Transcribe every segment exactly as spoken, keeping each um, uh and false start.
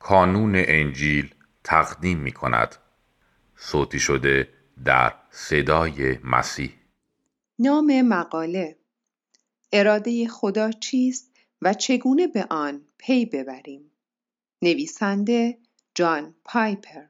کانون انجیل تقدیم می کند. صوتی شده در صدای مسیح. نام مقاله: اراده خدا چیست و چگونه به آن پی ببریم؟ نویسنده جان پایپر.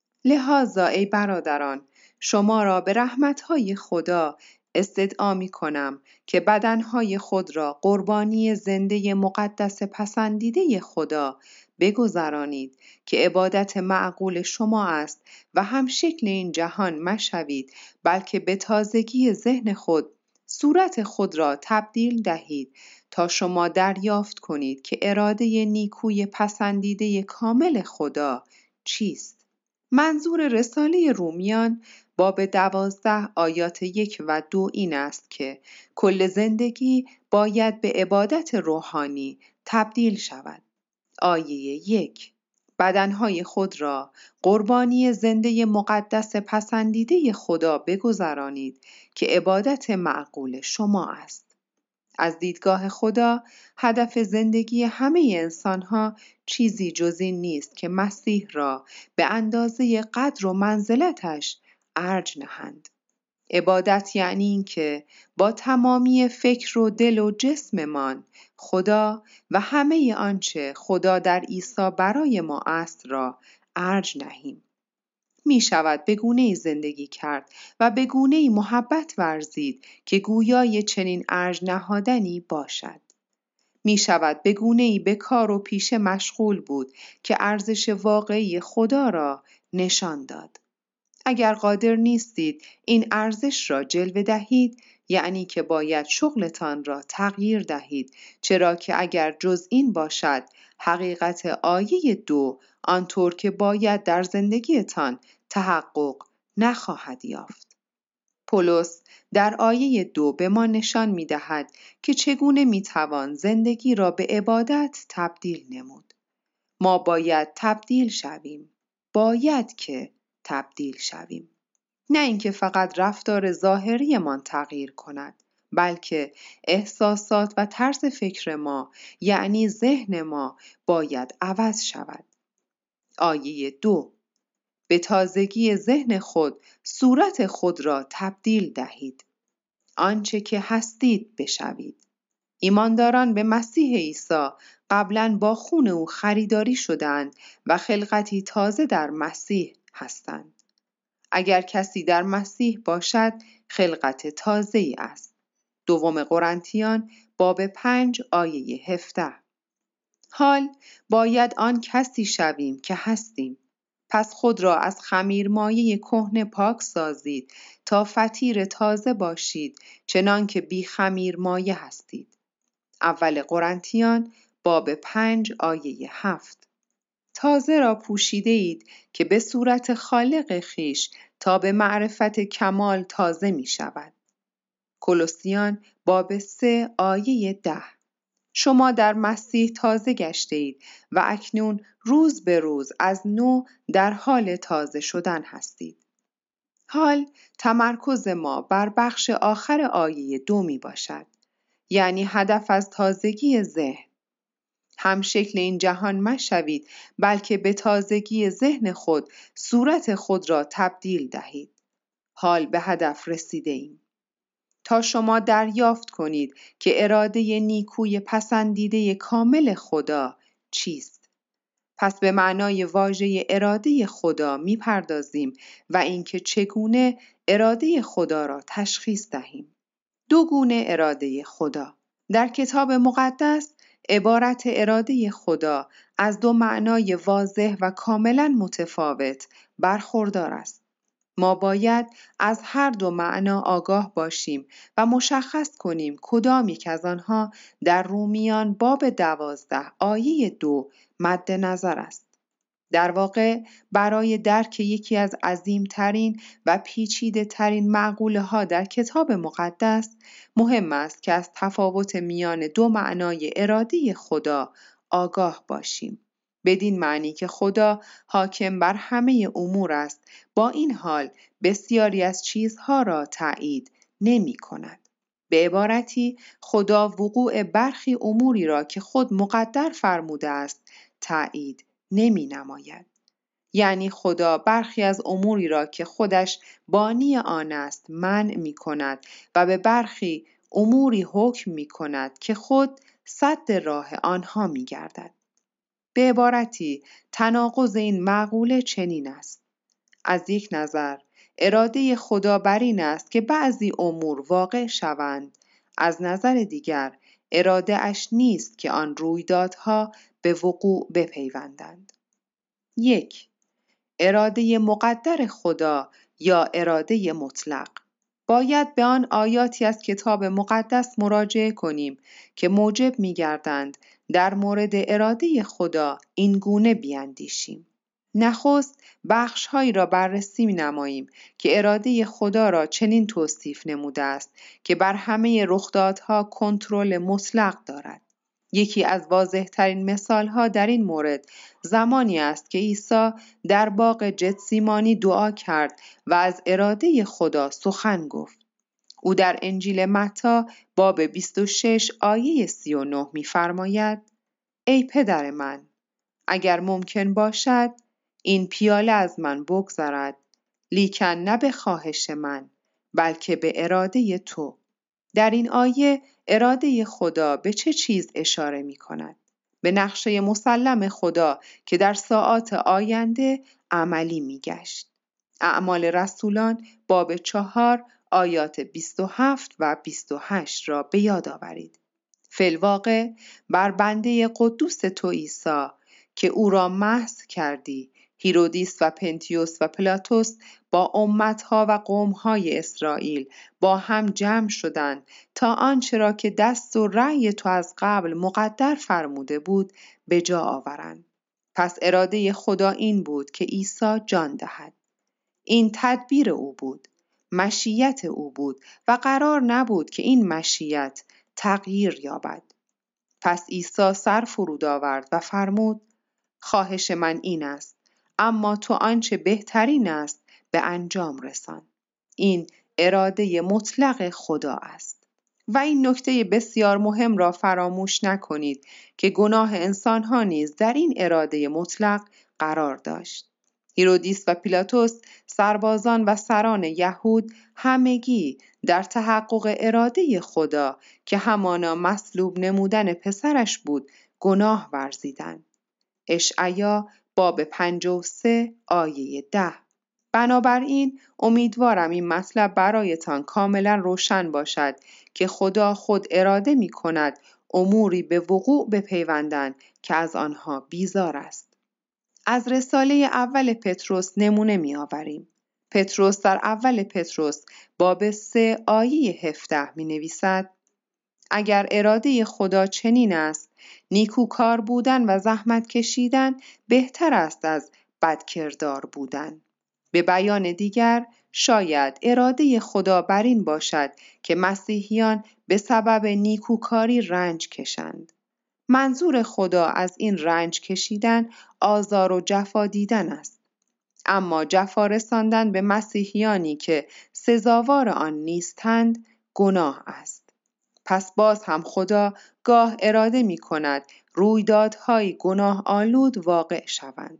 لذا ای برادران، شما را به رحمت‌های خدا استدعا می‌کنم که بدنهای خود را قربانی زنده مقدس پسندیده خدا بگذرانید که عبادت معقول شما است و هم شکل این جهان مشوید، بلکه به تازگی ذهن خود صورت خود را تبدیل دهید تا شما دریافت کنید که اراده نیکوی پسندیده کامل خدا چیست. منظور رساله رومیان باب دوازده آیات یک و دو این است که کل زندگی باید به عبادت روحانی تبدیل شود. آیه یک: بدنهای خود را قربانی زنده مقدس پسندیده خدا بگذرانید که عبادت معقول شما است. از دیدگاه خدا، هدف زندگی همه انسانها چیزی جز این نیست که مسیح را به اندازه قدر و منزلتش ارج نهند. عبادت یعنی این که با تمامی فکر و دل و جسممان خدا و همه آنچه خدا در عیسی برای ما است را ارج نهیم. می شود به گونه‌ای زندگی کرد و به گونه‌ای محبت ورزید که گویای چنین ارج نهادنی باشد. می شود به گونه‌ای به کار و پیشه مشغول بود که ارزش واقعی خدا را نشان داد. اگر قادر نیستید این ارزش را جلوه دهید، یعنی که باید شغلتان را تغییر دهید، چرا که اگر جز این باشد، حقیقت آیه دو آنطور که باید در زندگیتان تحقق نخواهد یافت. پولس در آیه دو به ما نشان می دهد که چگونه می توان زندگی را به عبادت تبدیل نمود. ما باید تبدیل شویم. باید که تبدیل شویم. نه اینکه فقط رفتار ظاهریمان تغییر کند، بلکه احساسات و طرز فکر ما، یعنی ذهن ما، باید عوض شود. آیه دو: به تازگی ذهن خود صورت خود را تبدیل دهید. آنچه که هستید بشوید. ایمانداران به مسیح عیسی قبلاً با خون او خریداری شدند و خلقتی تازه در مسیح هستند. اگر کسی در مسیح باشد، خلقت تازه‌ای است. دوم قرنتیان باب پنج آیه هفده. حال باید آن کسی شویم که هستیم. پس خود را از خمیرمایه کهنه پاک سازید تا فطیر تازه باشید، چنان که بی خمیرمایه هستید. اول قرنتیان باب پنج آیه هفت. تازه را پوشیده اید که به صورت خالق خیش تا به معرفت کمال تازه می شود. کولوسیان باب سه آیه ده. شما در مسیح تازه گشته اید و اکنون روز به روز از نو در حال تازه شدن هستید. حال تمرکز ما بر بخش آخر آیه دو می باشد، یعنی هدف از تازگی ذهن. هم شکل این جهان مشوید، بلکه به تازگی ذهن خود صورت خود را تبدیل دهید. حال به هدف رسیده ایم. تا شما دریافت کنید که اراده نیکوی پسندیده کامل خدا چیست. پس به معنای واژه اراده خدا می پردازیم و اینکه چگونه اراده خدا را تشخیص دهیم. دو گونه اراده خدا. در کتاب مقدس عبارت اراده خدا از دو معنای واضح و کاملا متفاوت برخوردار است. ما باید از هر دو معنا آگاه باشیم و مشخص کنیم کدام یک از آنها در رومیان باب دوازده آیه دو مد نظر است. در واقع برای درک یکی از عظیمترین و پیچیده ترین معقوله ها در کتاب مقدس مهم است که از تفاوت میان دو معنای اراده خدا آگاه باشیم. بدین معنی که خدا حاکم بر همه امور است، با این حال بسیاری از چیزها را تایید نمی کند. به عبارتی خدا وقوع برخی اموری را که خود مقدر فرموده است تایید نمی نماید. یعنی خدا برخی از اموری را که خودش بانی آن است منع می کند و به برخی اموری حکم می کند که خود سد راه آنها می گردد. به عبارتی تناقض این مقوله چنین است: از یک نظر اراده خدا بر این است که بعضی امور واقع شوند، از نظر دیگر اراده اش نیست که آن رویدادها به وقوع بپیوندند. یک، اراده مقدر خدا یا اراده مطلق. باید به آن آیاتی از کتاب مقدس مراجعه کنیم که موجب می‌گردند در مورد اراده خدا این گونه بیاندیشیم. نخست بخش‌هایی را بررسی می‌نماییم که اراده خدا را چنین توصیف نموده است که بر همه رخدادها کنترل مطلق دارد. یکی از واضح‌ترین مثال‌ها در این مورد زمانی است که عیسی در باغ گتسیمانی دعا کرد و از اراده خدا سخن گفت. او در انجیل متی باب بیست و شش آیه سی و نه می‌فرماید: ای پدر من، اگر ممکن باشد این پیاله از من بگذرد، لیکن نه به خواهش من بلکه به اراده تو. در این آیه اراده خدا به چه چیز اشاره می کند؟ به نقشه مسلم خدا که در ساعات آینده عملی می گشت. اعمال رسولان باب چهار آیات بیست و هفت و بیست و هشت را به یاد آورید. فی الواقع بر بنده قدوس تو عیسی که او را مسح کردی، هیرودیس و پنتیوس و پلاتوس با امتها و قومهای اسرائیل با هم جمع شدند تا آنچه را که دست و رأی تو از قبل مقدر فرموده بود به جا آورند. پس اراده خدا این بود که عیسی جان دهد. این تدبیر او بود، مشیت او بود و قرار نبود که این مشیت تغییر یابد. پس عیسی سر فرود آورد و فرمود: خواهش من این است، اما تو آنچه بهترین است به انجام رسان. این اراده مطلق خدا است. و این نکته بسیار مهم را فراموش نکنید که گناه انسانها نیز در این اراده مطلق قرار داشت. هیرودیس و پیلاتوس، سربازان و سران یهود، همگی در تحقق اراده خدا که همانا مصلوب نمودن پسرش بود گناه ورزیدند. اشعیا باب پنجاه و سه آیه ده. بنابراین امیدوارم این مطلب برایتان کاملا روشن باشد که خدا خود اراده می کند اموری به وقوع بپیوندند که از آنها بیزار است. از رساله اول پتروس نمونه می آوریم. پتروس در اول پتروس باب سه آیه هفده می نویسد: اگر اراده خدا چنین است، نیکوکار بودن و زحمت کشیدن بهتر است از بدکردار بودن. به بیان دیگر، شاید اراده خدا بر این باشد که مسیحیان به سبب نیکوکاری رنج کشند. منظور خدا از این رنج کشیدن آزار و جفا دیدن است. اما جفا رساندن به مسیحیانی که سزاوار آن نیستند گناه است. پس باز هم خدا گاه اراده می کند رویدادهای گناه آلود واقع شوند.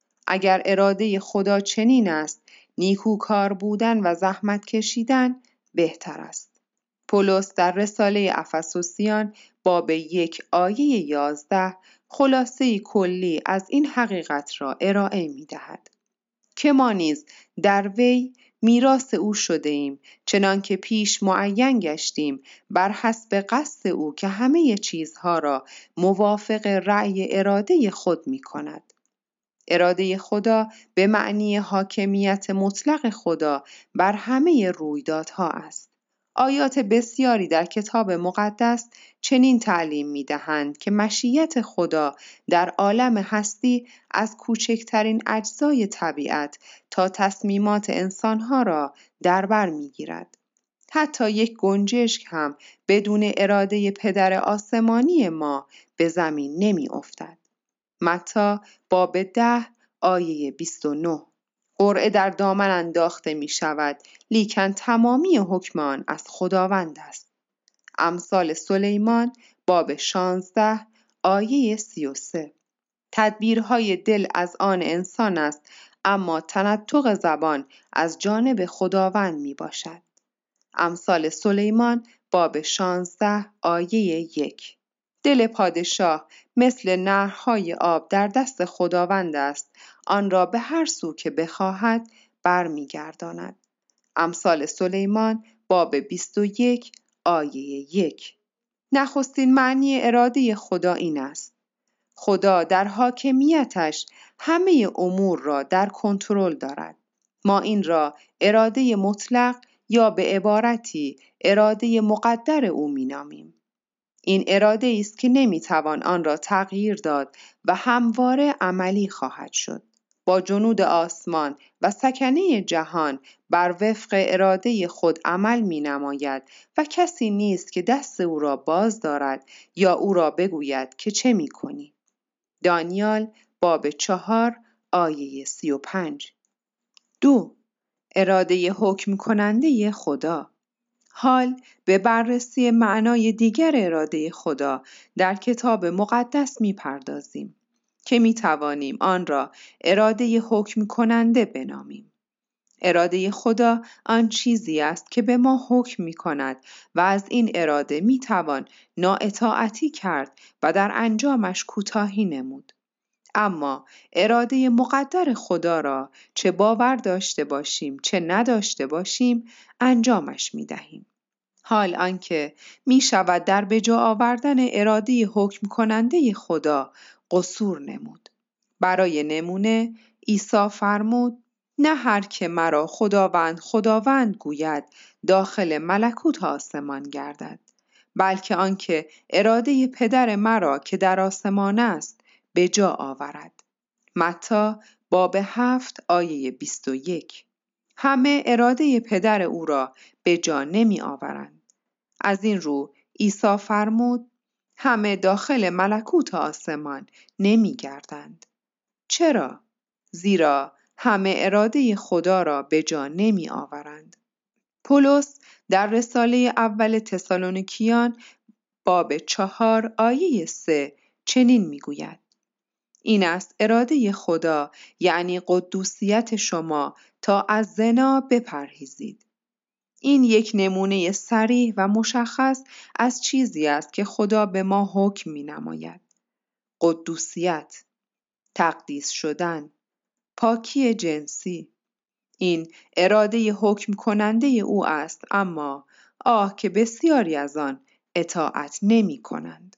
اگر اراده خدا چنین است، نیکوکار بودن و زحمت کشیدن بهتر است. پولس در رساله افسوسیان باب یک آیه یازده خلاصه کلی از این حقیقت را ارائه می دهد که ما نیز در وی میراث او شده ایم، چنان که پیش معین گشتیم بر حسب قصد او که همه چیزها را موافق رأی اراده خود می کند. اراده خدا به معنی حاکمیت مطلق خدا بر همه رویدادها است. آیات بسیاری در کتاب مقدس چنین تعلیم می دهند که مشیت خدا در عالم هستی از کوچکترین اجزای طبیعت تا تصمیمات انسانها را در بر می گیرد. حتی یک گنجشک هم بدون اراده پدر آسمانی ما به زمین نمی افتد. متی باب ده آیه بیست و نه. قرعه در دامن انداخته می شود، لیکن تمامی حکم آن از خداوند است. امثال سلیمان باب شانزده آیه سی و سه. تدبیرهای دل از آن انسان است، اما تنطق زبان از جانب خداوند می باشد. امثال سلیمان باب شانزده آیه یک. دل پادشاه مثل نهرهای آب در دست خداوند است، آن را به هر سو که بخواهد بر می گرداند. امثال سلیمان باب بیست و یک آیه یک. نخستین معنی اراده خدا این است: خدا در حاکمیتش همه امور را در کنترل دارد. ما این را اراده مطلق یا به عبارتی اراده مقدر او می‌نامیم. این اراده است که نمی‌توان آن را تغییر داد و همواره عملی خواهد شد. با جنود آسمان و سکنه جهان بر وفق اراده خود عمل می‌نماید و کسی نیست که دست او را باز دارد یا او را بگوید که چه می‌کنی. دانیال باب چهار آیه سی و پنج. دو. اراده حکم کننده خدا. حال به بررسی معنای دیگر اراده خدا در کتاب مقدس می پردازیم که می توانیم آن را اراده حکم کننده بنامیم. اراده خدا آن چیزی است که به ما حکم می کند و از این اراده می توان نااطاعتی کرد و در انجامش کوتاهی نمود. اما اراده مقدر خدا را چه باور داشته باشیم چه نداشته باشیم انجامش می دهیم. حال آنکه می شود در به جا آوردن اراده حکم کننده خدا قصور نمود. برای نمونه عیسی فرمود: نه هر که مرا خداوند خداوند گوید داخل ملکوت آسمان گردد، بلکه آنکه اراده پدر مرا که در آسمان است به جا آورد. متی باب هفت آیه بیست و یک. همه اراده پدر او را به جا نمی آورند. از این رو عیسی فرمود: همه داخل ملکوت آسمان نمی گردند. چرا؟ زیرا همه اراده خدا را به جا نمی آورند. پولس در رساله اول تسالونیکیان باب چهار آیه سه چنین می گوید: این است اراده خدا، یعنی قدوسیت شما، تا از زنا بپرهیزید. این یک نمونه صریح و مشخص از چیزی است که خدا به ما حکم می نماید. قدوسیت، تقدیس شدن، پاکی جنسی. این اراده حکم کننده او است، اما آه که بسیاری از آن اطاعت نمی کنند.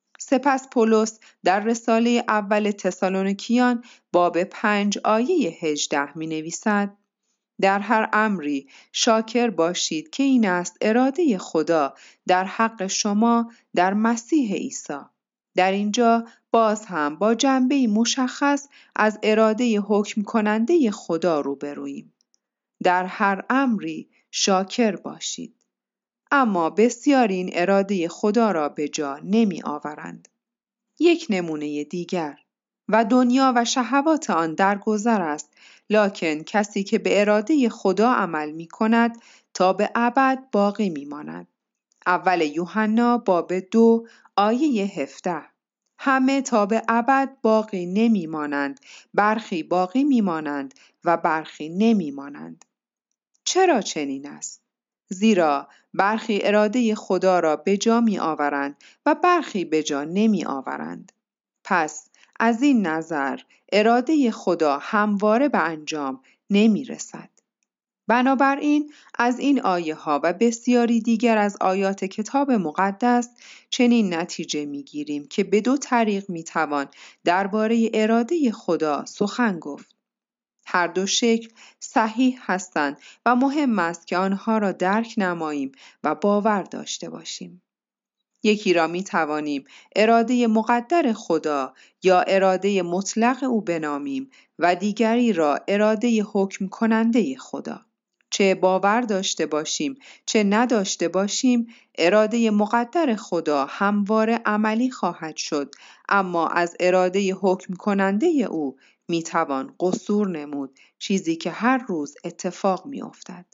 سپس پولس در رساله اول تسالونیکیان باب پنج آیه هجده می نویسد: در هر امری شاکر باشید که این است اراده خدا در حق شما در مسیح عیسی. در اینجا باز هم با جنبه‌ای مشخص از اراده حکم کننده خدا روبروییم. در هر امری شاکر باشید. اما بسیاری این اراده خدا را به جا نمی آورند. یک نمونه دیگر: و دنیا و شهوات آن در گذر است، لکن کسی که به اراده خدا عمل می کند تا به ابد باقی می ماند. اول یوحنا باب دو آیه هفده. همه تا به ابد باقی نمی مانند، برخی باقی می مانند و برخی نمی مانند. چرا چنین است؟ زیرا برخی اراده خدا را به جا می آورند و برخی به جا نمی آورند. پس از این نظر اراده خدا همواره به انجام نمی رسد. بنابراین از این آیه ها و بسیاری دیگر از آیات کتاب مقدس چنین نتیجه می گیریم که به دو طریق می توان درباره اراده خدا سخن گفت. هر دو شکل صحیح هستند و مهم است که آنها را درک نماییم و باور داشته باشیم. یکی را می توانیم اراده مقدر خدا یا اراده مطلق او بنامیم و دیگری را اراده حکم کننده خدا. چه باور داشته باشیم چه نداشته باشیم، اراده مقدر خدا همواره عملی خواهد شد، اما از اراده حکم کننده او می توان قصور نمود، چیزی که هر روز اتفاق می افتد.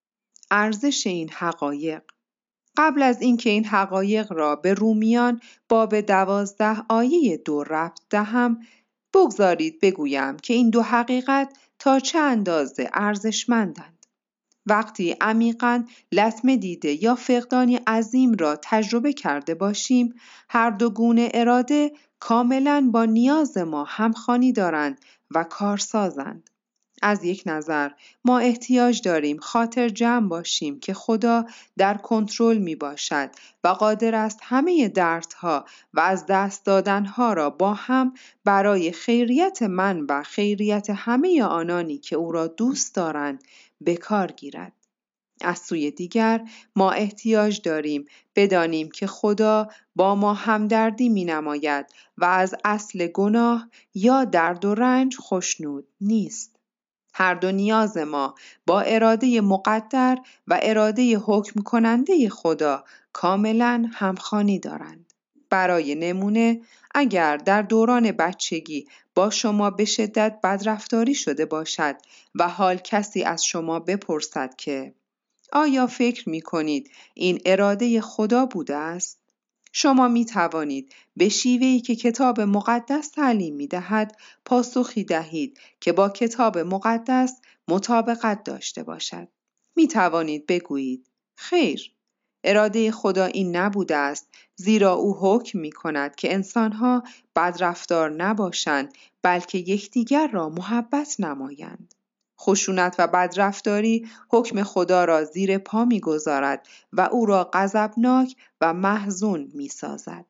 ارزش این حقایق. قبل از اینکه این حقایق را به رومیان باب دوازده آیه دو ربط دهم، بگذارید بگویم که این دو حقیقت تا چه اندازه ارزشمندند. وقتی عمیقاً لطمه دیده یا فقدانی عظیم را تجربه کرده باشیم، هر دو گونه اراده کاملاً با نیاز ما همخوانی دارند و کارسازند. از یک نظر ما احتیاج داریم خاطر جمع باشیم که خدا در کنترل می باشد و قادر است همه دردها و از دست دادنها را با هم برای خیریت من و خیریت همه آنانی که او را دوست دارند به کار گیرد. از سوی دیگر ما احتیاج داریم بدانیم که خدا با ما همدردی می نماید و از اصل گناه یا درد و رنج خوشنود نیست. هر دو نیاز ما با اراده مقدر و اراده حکم کننده خدا کاملاً همخوانی دارند. برای نمونه، اگر در دوران بچگی با شما به شدت بدرفتاری شده باشد و حال کسی از شما بپرسد که آیا فکر می کنید این اراده خدا بوده است؟ شما می توانید به شیوهی که کتاب مقدس تعلیم می دهد پاسخی دهید که با کتاب مقدس مطابقت داشته باشد. می توانید بگویید خیر، اراده خدا این نبوده است، زیرا او حکم می کند که انسانها بدرفتار نباشند بلکه یکدیگر را محبت نمایند. خشونت و بدرفتاری حکم خدا را زیر پا می گذارد و او را غضبناک و محزون می سازد.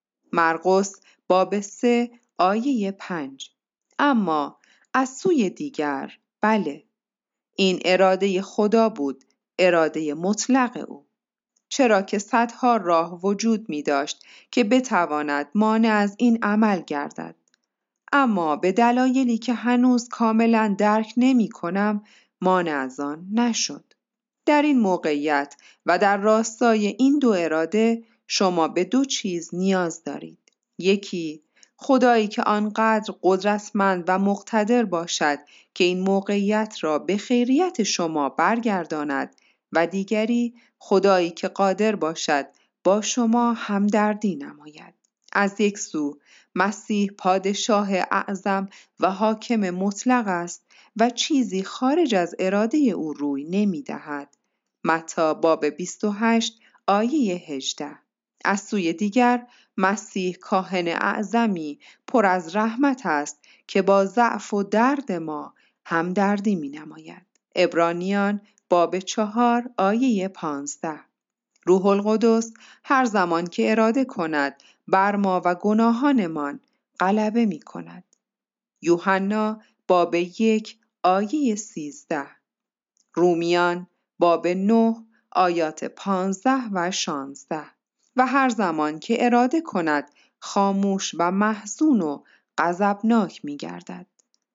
مرقس باب سه آیه پنج. اما از سوی دیگر بله، این اراده خدا بود، اراده مطلق او. چرا که صدها راه وجود می داشت که بتواند مانع از این عمل گردد. اما به دلایلی که هنوز کاملا درک نمی کنم مانع از آن نشد. در این موقعیت و در راستای این دو اراده شما به دو چیز نیاز دارید. یکی، خدایی که آنقدر قدرتمند و مقتدر باشد که این موقعیت را به خیریت شما برگرداند و دیگری، خدایی که قادر باشد با شما همدردی نماید. از یک سو مسیح پادشاه اعظم و حاکم مطلق است و چیزی خارج از اراده او روی نمی دهد. متی باب بیست و هشت آیه هجده. از سوی دیگر مسیح کاهن اعظمی پر از رحمت است که با ضعف و درد ما همدردی می نماید. عبرانیان باب چهار آیه پانزده. روح القدس هر زمان که اراده کند بر ما و گناهانمان غلبه می کند. یوحنا باب یک آیه سیزده. رومیان باب نه آیات پانزده و شانزده. و هر زمان که اراده کند خاموش و محزون و غضبناک می گردد.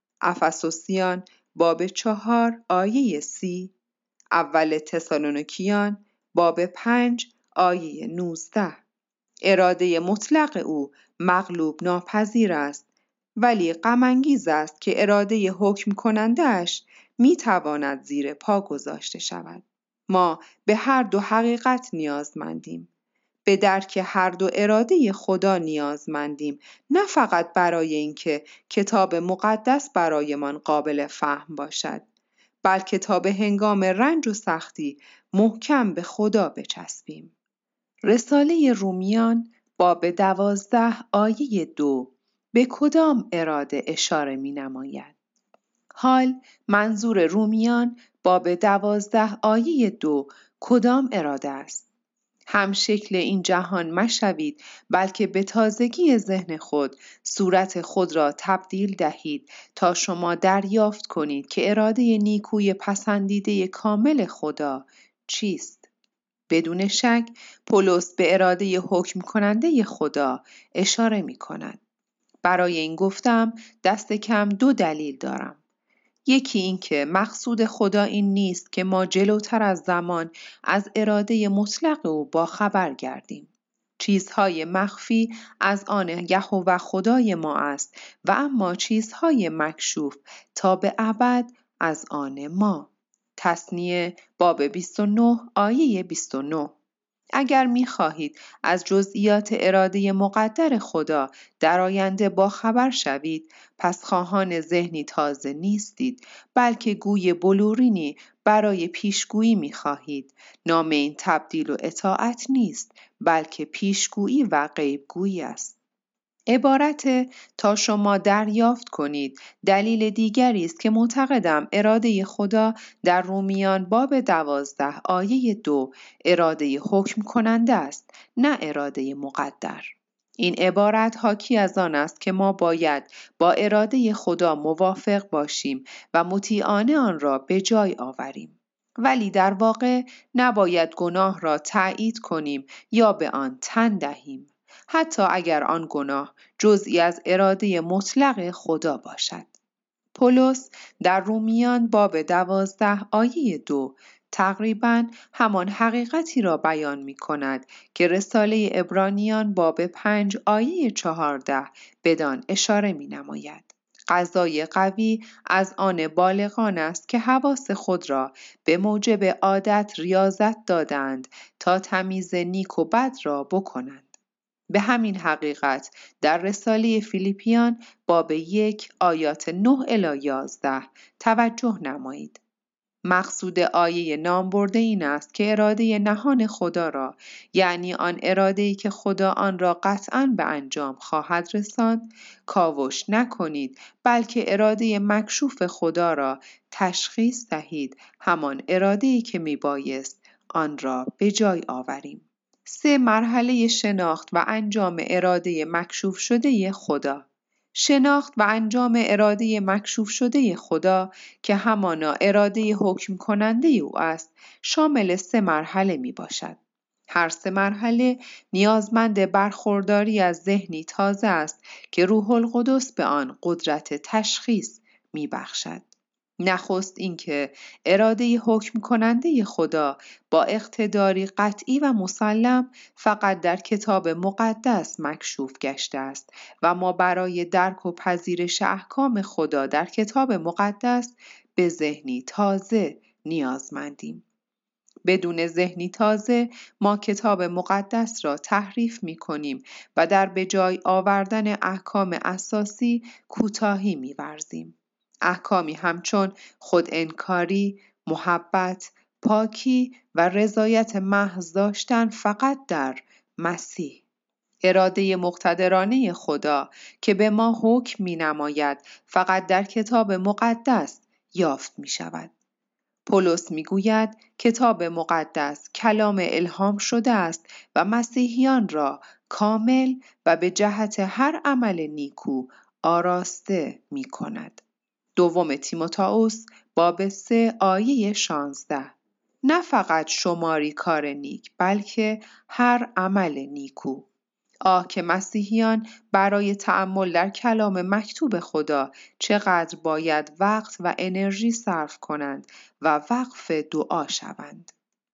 افسوسیان باب چهار آیه سی. اول تسالونیکیان باب پنج آیه نوزده. اراده مطلق او مغلوب ناپذیر است، ولی غم انگیز است که اراده حکم کننده اش می تواند زیر پا گذاشته شود. ما به هر دو حقیقت نیازمندیم. به درک هر دو اراده خدا نیازمندیم، نه فقط برای اینکه کتاب مقدس برایمان قابل فهم باشد، بلکه تا به هنگام رنج و سختی محکم به خدا بچسبیم. رساله رومیان باب دوازده آیه دو به کدام اراده اشاره می نماید؟ حال منظور رومیان باب دوازده آیه دو کدام اراده است؟ هم شکل این جهان مشوید، بلکه به تازگی ذهن خود صورت خود را تبدیل دهید تا شما دریافت کنید که اراده نیکوی پسندیده کامل خدا چیست. بدون شک پولس به اراده حکم کننده خدا اشاره می کند. برای این گفتم دست کم دو دلیل دارم. یکی این که مقصود خدا این نیست که ما جلوتر از زمان از اراده مطلق او با خبر گردیم. چیزهای مخفی از آن یهوه خدای ما است و اما چیزهای مکشوف تا به ابد از آن ما. تثنیه باب بیست و نه آیه بیست و نه. اگر می خواهید از جزئیات اراده مقدر خدا در آینده باخبر شوید، پس خواهان ذهنی تازه نیستید، بلکه گوی بلورینی برای پیشگویی می خواهید. نام این تبدیل و اطاعت نیست، بلکه پیشگویی و غیبگویی است. عبارت تا شما دریافت کنید دلیل دیگری است که معتقدم اراده خدا در رومیان باب دوازده آیه دو اراده حکم کننده است، نه اراده مقدر. این عبارت حاکی از آن است که ما باید با اراده خدا موافق باشیم و مطیعانه آن را به جای آوریم. ولی در واقع نباید گناه را تایید کنیم یا به آن تن دهیم، حتی اگر آن گناه جزئی از اراده مطلق خدا باشد. پولس در رومیان باب دوازده آیه دو تقریباً همان حقیقتی را بیان می کند که رساله عبرانیان باب پنج آیه چهارده بدان اشاره می نماید. قضای قوی از آن بالغان است که حواس خود را به موجب عادت ریاضت دادند تا تمیز نیک و بد را بکنند. به همین حقیقت در رساله فیلیپیان باب یک آیات نه الی یازده توجه نمایید. مقصود آیه نام برده این است که اراده نهان خدا را، یعنی آن اراده‌ای که خدا آن را قطعاً به انجام خواهد رساند، کاوش نکنید، بلکه اراده مکشوف خدا را تشخیص دهید، همان اراده‌ای که میبایست آن را به جای آوریم. سه مرحله شناخت و انجام اراده مکشوف شده خدا. شناخت و انجام اراده مکشوف شده خدا که همانا اراده حکم کننده او است، شامل سه مرحله می باشد. هر سه مرحله نیازمند برخورداری از ذهنی تازه است که روح القدس به آن قدرت تشخیص می بخشد. نخست اینکه اراده حکم کننده خدا با اقتداری قطعی و مسلم فقط در کتاب مقدس مکشوف گشته است و ما برای درک و پذیرش احکام خدا در کتاب مقدس به ذهنی تازه نیازمندیم. بدون ذهنی تازه ما کتاب مقدس را تحریف می کنیم و در به جای آوردن احکام اساسی کوتاهی می ورزیم. احکامی همچون خود انکاری، محبت، پاکی و رضایت محض داشتن فقط در مسیح. اراده مقتدرانه خدا که به ما حکم می نماید فقط در کتاب مقدس یافت می شود. پولس می گوید کتاب مقدس کلام الهام شده است و مسیحیان را کامل و به جهت هر عمل نیکو آراسته می کند. دوم تیموتائوس باب سه آیه شانزده. نه فقط شماری کار نیک، بلکه هر عمل نیکو. آه که مسیحیان برای تأمل در کلام مکتوب خدا چقدر باید وقت و انرژی صرف کنند و وقف دعا شوند.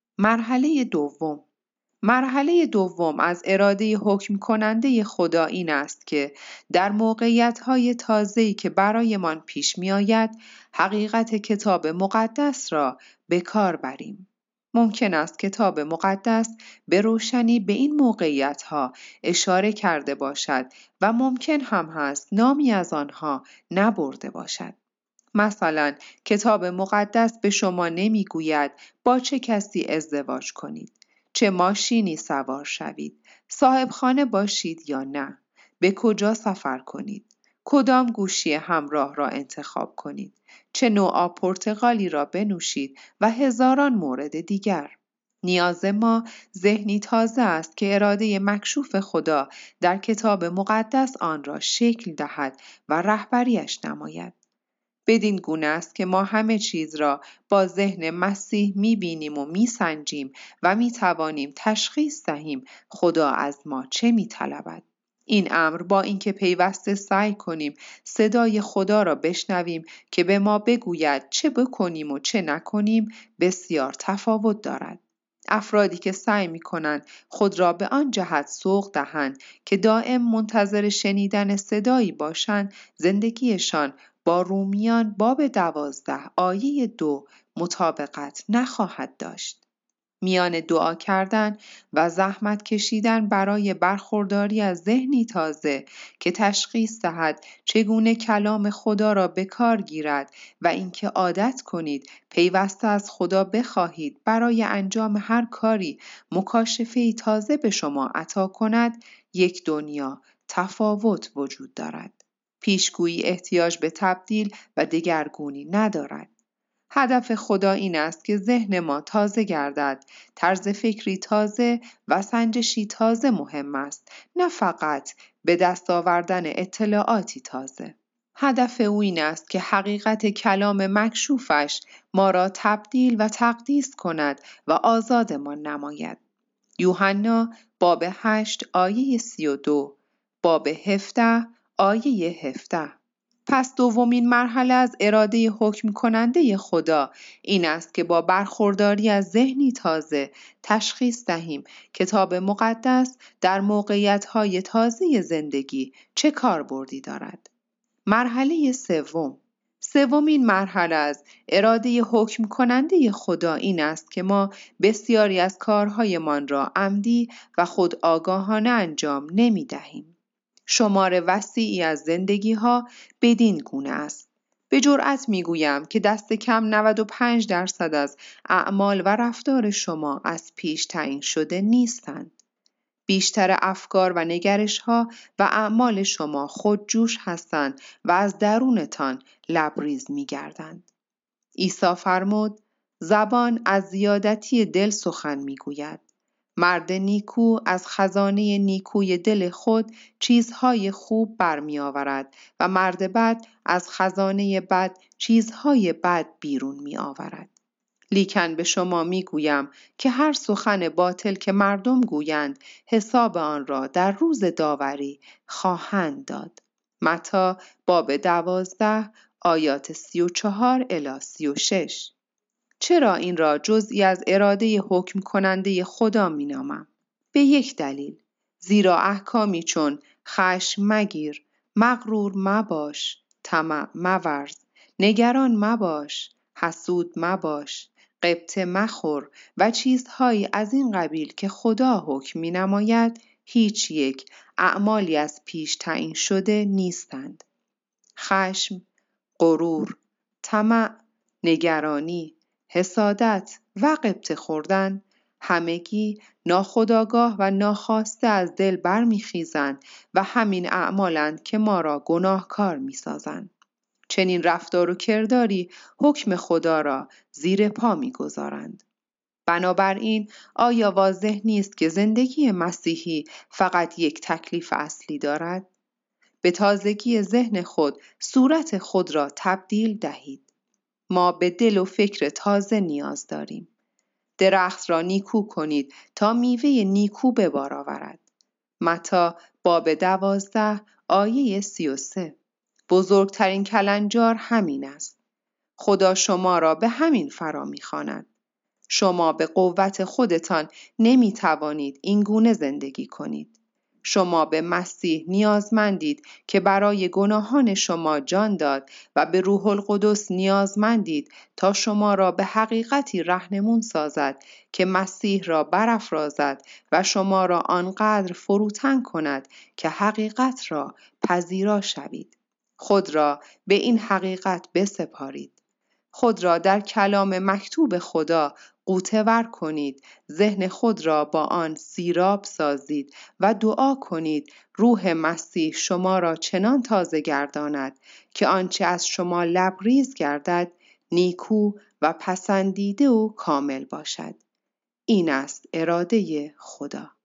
مرحله دوم. مرحله دوم از اراده حکم کننده خدا این است که در موقعیت‌های تازه‌ای که برایمان پیش می‌آید، حقیقت کتاب مقدس را به کار بریم. ممکن است کتاب مقدس به روشنی به این موقعیت‌ها اشاره کرده باشد و ممکن هم هست نامی از آنها نبرده باشد. مثلا کتاب مقدس به شما نمی‌گوید با چه کسی ازدواج کنید، چه ماشینی سوار شوید، صاحب خانه باشید یا نه، به کجا سفر کنید، کدام گوشی همراه را انتخاب کنید، چه نوع پرتقالی را بنوشید و هزاران مورد دیگر. نیاز ما ذهنی تازه است که اراده مکشوف خدا در کتاب مقدس آن را شکل دهد و رهبریش نماید. بدین گونه است که ما همه چیز را با ذهن مسیح می‌بینیم و می‌سنجیم و می‌توانیم تشخیص دهیم خدا از ما چه می‌طلبد. این امر با اینکه پیوسته سعی کنیم صدای خدا را بشنویم که به ما بگوید چه بکنیم و چه نکنیم بسیار تفاوت دارد. افرادی که سعی می‌کنند خود را به آن جهت سوق دهند که دائم منتظر شنیدن صدایی باشند، زندگیشان با رومیان باب دوازده آیه دو مطابقت نخواهد داشت. میان دعا کردن و زحمت کشیدن برای برخورداری از ذهنی تازه که تشخیص دهد چگونه کلام خدا را به کار گیرد و اینکه عادت کنید پیوسته از خدا بخواهید برای انجام هر کاری مکاشفه‌ای تازه به شما عطا کند، یک دنیا تفاوت وجود دارد. پیشگویی احتیاج به تبدیل و دگرگونی ندارد. هدف خدا این است که ذهن ما تازه گردد، طرز فکری تازه و سنجشی تازه مهم است، نه فقط به دست آوردن اطلاعاتی تازه. هدف او این است که حقیقت کلام مکشوفش ما را تبدیل و تقدیس کند و آزادمان نماید. یوحنا باب هشت آیه سی و دو، باب هفده آیه هفده. پس دومین مرحله از اراده حکم کننده خدا این است که با برخورداری از ذهنی تازه تشخیص دهیم کتاب مقدس در موقعیت‌های تازه زندگی چه کاربردی دارد. مرحله سوم سومین مرحله از اراده حکم کننده خدا این است که ما بسیاری از کارهایمان را عمدی و خود آگاهانه انجام نمی دهیم. شمار وسیعی از زندگی ها بدین گونه است. به جرأت می گویم که دست کم نود و پنج درصد از اعمال و رفتار شما از پیش تعیین شده نیستند. بیشتر افکار و نگرش ها و اعمال شما خودجوش هستند و از درونتان لبریز می گردند. عیسی فرمود: زبان از زیادتی دل سخن می گوید. مرد نیکو از خزانه نیکوی دل خود چیزهای خوب برمی آورد و مرد بد از خزانه بد چیزهای بد بیرون می آورد. لیکن به شما می گویم که هر سخن باطل که مردم گویند حساب آن را در روز داوری خواهند داد. متی باب دوازده آیات سی و چهار الی سی و شش. چرا این را جزئی از اراده حکم کننده خدا می نامم؟ به یک دلیل، زیرا احکامی چون خشم مگیر، مغرور مباش، طمع مورز، نگران مباش، حسود مباش، غیبطه مخور و چیزهایی از این قبیل که خدا حکم می نماید هیچ یک اعمالی از پیش تعیین شده نیستند. خشم، غرور، طمع، نگرانی، حسادت و غیبطه خوردن همگی ناخودآگاه و ناخواسته از دل برمیخیزند و همین اعمالند که ما را گناهکار میسازند. چنین رفتار و کرداری حکم خدا را زیر پا میگذارند. بنابراین آیا واضح نیست که زندگی مسیحی فقط یک تکلیف اصلی دارد؟ به تازگی ذهن خود صورت خود را تبدیل دهید. ما به دل و فکر تازه نیاز داریم. درخت را نیکو کنید تا میوه نیکو به بار آورد. متی باب دوازده آیه سی و سه. بزرگترین کلنجار همین است. خدا شما را به همین فرا می‌خواند. شما به قوت خودتان نمی توانید این گونه زندگی کنید. شما به مسیح نیازمندید که برای گناهان شما جان داد و به روح القدس نیازمندید تا شما را به حقیقتی راهنمون سازد که مسیح را برافرازد و شما را آنقدر فروتن کند که حقیقت را پذیرا شوید. خود را به این حقیقت بسپارید. خود را در کلام مکتوب خدا غوطه‌ور کنید، ذهن خود را با آن سیراب سازید و دعا کنید روح مسیح شما را چنان تازه گرداند که آنچه از شما لبریز گردد نیکو و پسندیده و کامل باشد. این است اراده خدا.